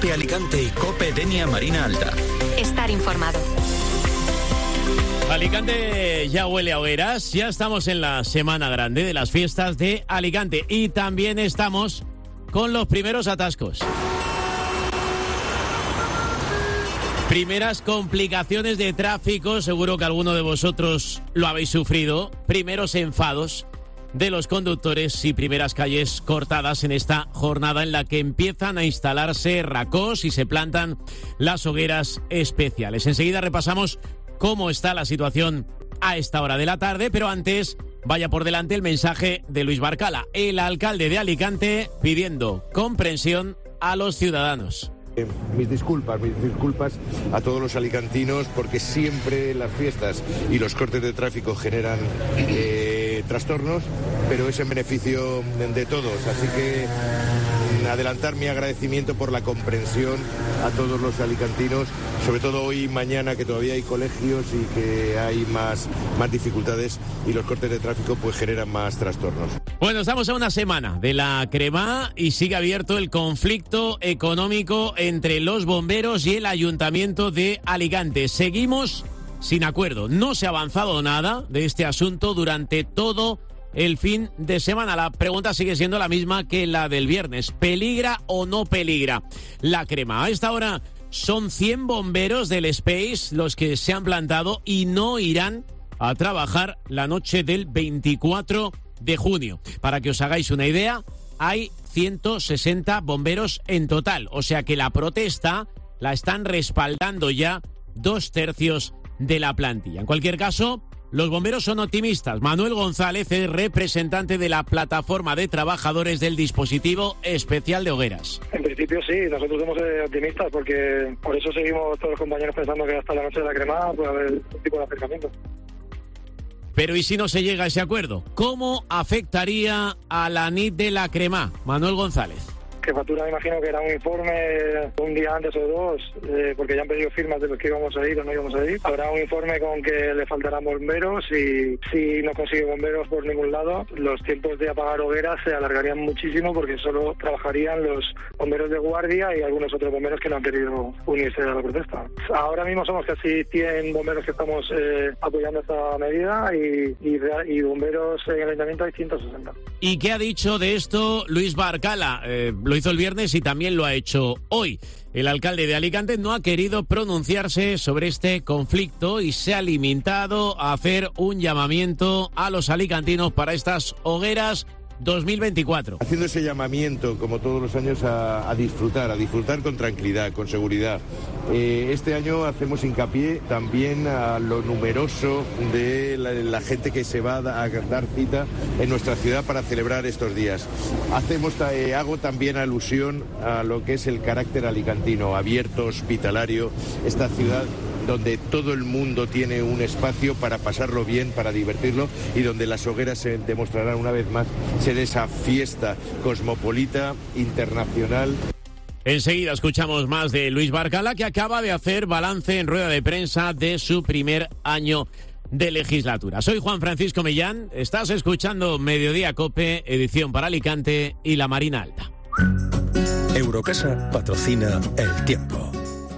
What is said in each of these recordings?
Cope Alicante y Cope Denia Marina Alta. Estar informado. Alicante ya huele a hogueras, ya estamos en la semana grande de las fiestas de Alicante y también estamos con los primeros atascos. Primeras complicaciones de tráfico, seguro que alguno de vosotros lo habéis sufrido. Primeros enfados de los conductores y primeras calles cortadas en esta jornada en la que empiezan a instalarse racós y se plantan las hogueras especiales. Enseguida repasamos cómo está la situación a esta hora de la tarde, pero antes vaya por delante el mensaje de Luis Barcala, el alcalde de Alicante, pidiendo comprensión a los ciudadanos. Mis disculpas a todos los alicantinos, porque siempre las fiestas y los cortes de tráfico generan trastornos, pero es en beneficio de todos. Así que adelantar mi agradecimiento por la comprensión a todos los alicantinos, sobre todo hoy y mañana, que todavía hay colegios y que hay más dificultades y los cortes de tráfico pues generan más trastornos. Bueno, estamos a una semana de la crema y sigue abierto el conflicto económico entre los bomberos y el Ayuntamiento de Alicante. Seguimos sin acuerdo. No se ha avanzado nada de este asunto durante todo el fin de semana. La pregunta sigue siendo la misma que la del viernes. ¿Peligra o no peligra la crema? A esta hora son 100 bomberos del Space los que se han plantado y no irán a trabajar la noche del 24 de junio. Para que os hagáis una idea, hay 160 bomberos en total. O sea que la protesta la están respaldando ya 2/3 de la plantilla. En cualquier caso, los bomberos son optimistas. Manuel González es representante de la plataforma de trabajadores del dispositivo especial de hogueras. En principio sí, nosotros somos optimistas porque por eso seguimos todos los compañeros pensando que hasta la noche de la cremada puede haber un tipo de acercamiento. Pero ¿y si no se llega a ese acuerdo? ¿Cómo afectaría a la NIT de la crema? Manuel González. Jefatura, me imagino que era un informe un día antes o dos, porque ya han pedido firmas de los que íbamos a ir o no íbamos a ir. Habrá un informe con que le faltarán bomberos y si no consigue bomberos por ningún lado, los tiempos de apagar hogueras se alargarían muchísimo porque solo trabajarían los bomberos de guardia y algunos otros bomberos que no han querido unirse a la protesta. Ahora mismo somos casi 100 bomberos que estamos apoyando esta medida y bomberos en el ayuntamiento hay 160. ¿Y qué ha dicho de esto Luis Barcala? Lo hizo el viernes y también lo ha hecho hoy. El alcalde de Alicante no ha querido pronunciarse sobre este conflicto y se ha limitado a hacer un llamamiento a los alicantinos para estas hogueras 2024. Haciendo ese llamamiento, como todos los años, a disfrutar con tranquilidad, con seguridad. Este año hacemos hincapié también a lo numeroso de la gente que se va a dar cita en nuestra ciudad para celebrar estos días. Hago también alusión a lo que es el carácter alicantino, abierto, hospitalario, esta ciudad donde todo el mundo tiene un espacio para pasarlo bien, para divertirlo y donde las hogueras se demostrarán una vez más ser esa fiesta cosmopolita, internacional. Enseguida escuchamos más de Luis Barcala, que acaba de hacer balance en rueda de prensa de su primer año de legislatura. Soy Juan Francisco Millán, estás escuchando Mediodía Cope, edición para Alicante y la Marina Alta. Eurocasa patrocina El Tiempo.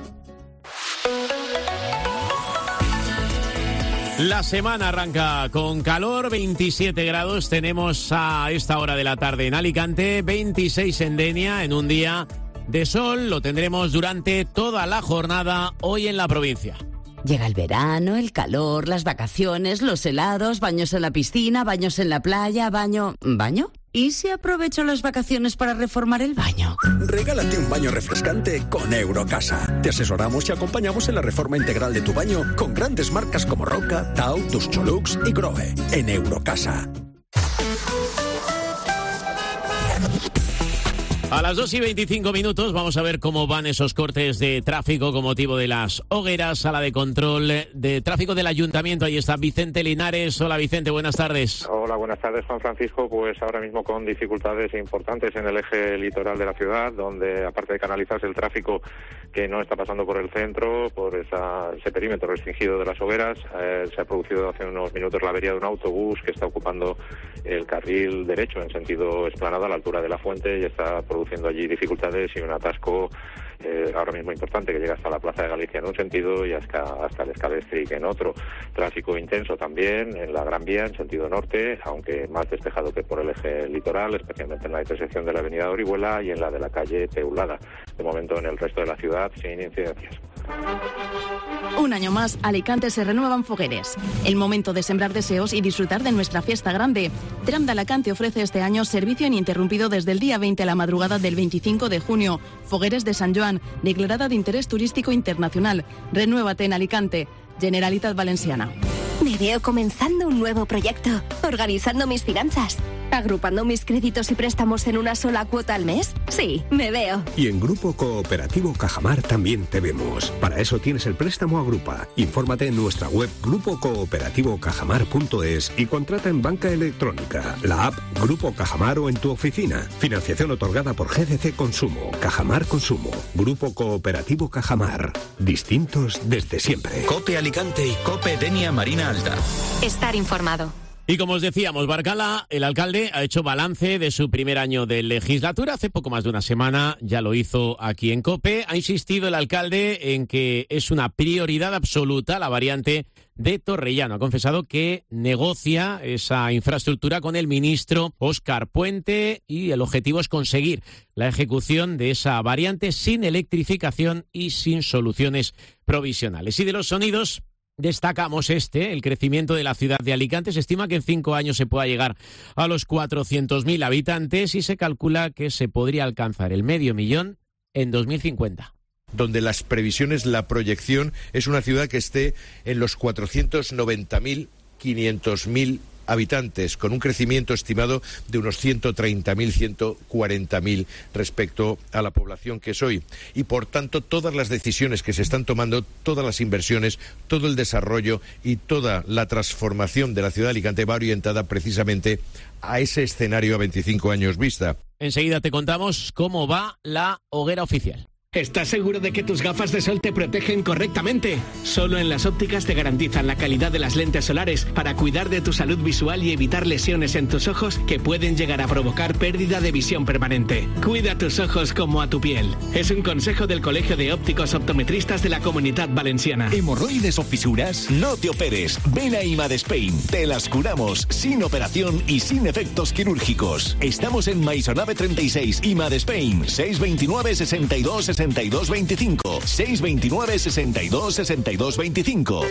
La semana arranca con calor, 27 grados tenemos a esta hora de la tarde en Alicante, 26 en Denia, en un día de sol, lo tendremos durante toda la jornada hoy en la provincia. Llega el verano, el calor, las vacaciones, los helados, baños en la piscina, baños en la playa, ¿Baño? ¿Y si aprovecho las vacaciones para reformar el baño? Regálate un baño refrescante con Eurocasa. Te asesoramos y acompañamos en la reforma integral de tu baño con grandes marcas como Roca, Tau, Duscholux y Grohe. En Eurocasa. A las 2:25 vamos a ver cómo van esos cortes de tráfico con motivo de las hogueras. Sala de control de tráfico del Ayuntamiento. Ahí está Vicente Linares. Hola Vicente, buenas tardes. Hola, buenas tardes Juan Francisco. Pues ahora mismo con dificultades importantes en el eje litoral de la ciudad, donde aparte de canalizarse el tráfico que no está pasando por el centro, por ese perímetro restringido de las hogueras, se ha producido hace unos minutos la avería de un autobús que está ocupando el carril derecho en sentido Explanada a la altura de la Fuente y está produciendo allí dificultades y un atasco ahora mismo importante, que llega hasta la Plaza de Galicia en un sentido y hasta el Escabestri en otro. Tráfico intenso también en la Gran Vía en sentido norte, aunque más despejado que por el eje litoral, especialmente en la intersección de la avenida Orihuela y en la de la calle Teulada. De momento en el resto de la ciudad sin incidencias. Un año más, Alicante se renuevan fogueres. El momento de sembrar deseos y disfrutar de nuestra fiesta grande. Tram de Alacante ofrece este año servicio ininterrumpido desde el día 20 a la madrugada del 25 de junio. Fogueres de San Joan, declarada de interés turístico internacional. Renuévate en Alicante. Generalitat Valenciana. Me veo comenzando un nuevo proyecto, organizando mis finanzas, agrupando mis créditos y préstamos en una sola cuota al mes. Sí, me veo. Y en Grupo Cooperativo Cajamar también te vemos. Para eso tienes el préstamo Agrupa. Infórmate en nuestra web grupocooperativo-cajamar.es y contrata en banca electrónica, la app Grupo Cajamar o en tu oficina. Financiación otorgada por GDC Consumo, Cajamar Consumo, Grupo Cooperativo Cajamar. Distintos desde siempre. COPE Alicante y COPE Denia Marina Alta. Estar informado. Y como os decíamos, Barcala, el alcalde, ha hecho balance de su primer año de legislatura. Hace poco más de una semana ya lo hizo aquí en COPE. Ha insistido el alcalde en que es una prioridad absoluta la variante de Torrellano. Ha confesado que negocia esa infraestructura con el ministro Óscar Puente y el objetivo es conseguir la ejecución de esa variante sin electrificación y sin soluciones provisionales. Y de los sonidos destacamos el crecimiento de la ciudad de Alicante. Se estima que en 5 años se pueda llegar a los 400.000 habitantes y se calcula que se podría alcanzar el 500.000 en 2050. Donde las previsiones, la proyección es una ciudad que esté en los 490.000, 500.000 habitantes, con un crecimiento estimado de unos 130.000, 140.000 respecto a la población que es hoy. Y por tanto, todas las decisiones que se están tomando, todas las inversiones, todo el desarrollo y toda la transformación de la ciudad de Alicante va orientada precisamente a ese escenario a 25 años vista. Enseguida te contamos cómo va la hoguera oficial. ¿Estás seguro de que tus gafas de sol te protegen correctamente? Solo en Las Ópticas te garantizan la calidad de las lentes solares para cuidar de tu salud visual y evitar lesiones en tus ojos que pueden llegar a provocar pérdida de visión permanente. Cuida tus ojos como a tu piel. Es un consejo del Colegio de Ópticos Optometristas de la Comunidad Valenciana. ¿Hemorroides o fisuras? No te operes. Ven a IMAD Spain. Te las curamos sin operación y sin efectos quirúrgicos. Estamos en Maisonave 36, IMAD Spain, 629 62 62 25, 629 62 62 25.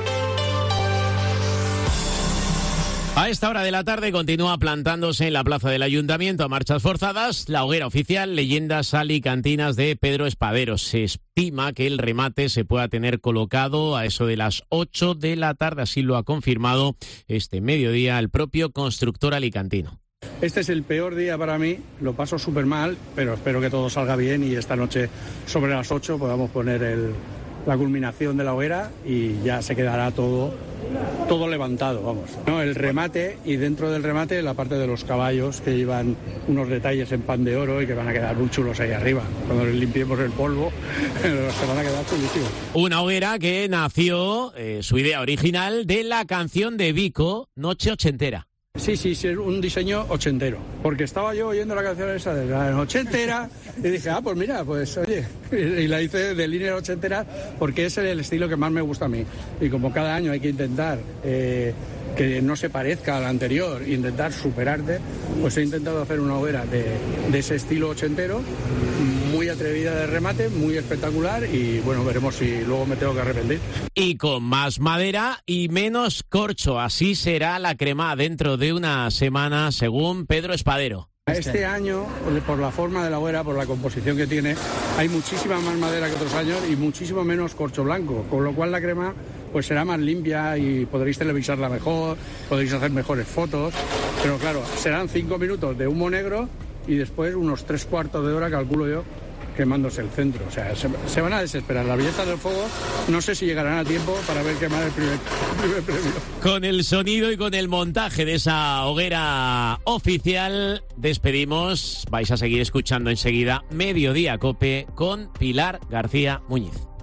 A esta hora de la tarde continúa plantándose en la plaza del Ayuntamiento a marchas forzadas la hoguera oficial Leyendas Alicantinas de Pedro Espadero. Se estima que el remate se pueda tener colocado a eso de las 8 de la tarde, así lo ha confirmado este mediodía el propio constructor alicantino. Este es el peor día para mí, lo paso súper mal, pero espero que todo salga bien y esta noche sobre las 8 podamos poner la culminación de la hoguera y ya se quedará todo levantado, vamos. ¿No? El remate y dentro del remate la parte de los caballos que llevan unos detalles en pan de oro y que van a quedar muy chulos ahí arriba. Cuando les limpiemos el polvo se van a quedar chulísimos. Una hoguera que nació, su idea original, de la canción de Vico, Noche Ochentera. Sí, es un diseño ochentero, porque estaba yo oyendo la canción esa de la ochentera y dije, pues mira, pues oye, y la hice de línea ochentera porque es el estilo que más me gusta a mí. Y como cada año hay que intentar que no se parezca al anterior, intentar superarte, pues he intentado hacer una hoguera de ese estilo ochentero, muy atrevida de remate, muy espectacular y bueno, veremos si luego me tengo que arrepentir. Y con más madera y menos corcho, así será la crema dentro de una semana, según Pedro Espadero. Este año, por la forma de la hoguera, por la composición que tiene, hay muchísima más madera que otros años y muchísimo menos corcho blanco, con lo cual la crema pues será más limpia y podréis televisarla mejor, podréis hacer mejores fotos, pero claro, serán 5 minutos de humo negro y después unos 3/4 de hora, calculo yo, quemándose el centro. O sea, se van a desesperar. Las billetas del fuego no sé si llegarán a tiempo para ver quemar el primer premio. Con el sonido y con el montaje de esa hoguera oficial despedimos. Vais a seguir escuchando enseguida Mediodía Cope con Pilar García Muñiz.